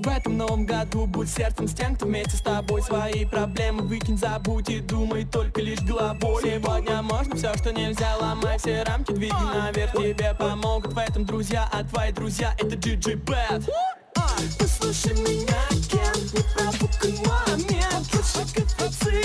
В этом новом году будь сердцем с тем, кто вместе с тобой. Свои проблемы выкинь, забудь и думай только лишь головой. Сегодня можно все, что нельзя, ломай все рамки, двигай наверх. Тебе помогут в этом друзья, а твои друзья это DJ Bad. Послушай меня, Кен, не пропускай момент. Лучше коэффициент